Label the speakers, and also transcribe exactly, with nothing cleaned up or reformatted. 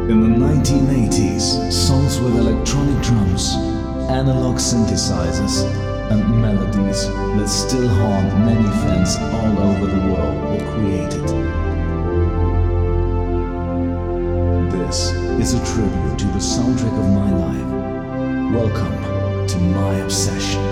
Speaker 1: In the nineteen eighties, songs with electronic drums, analog synthesizers, and melodies that still haunt many fans all over the world were created. This is a tribute to the soundtrack of my life. Welcome to my obsession.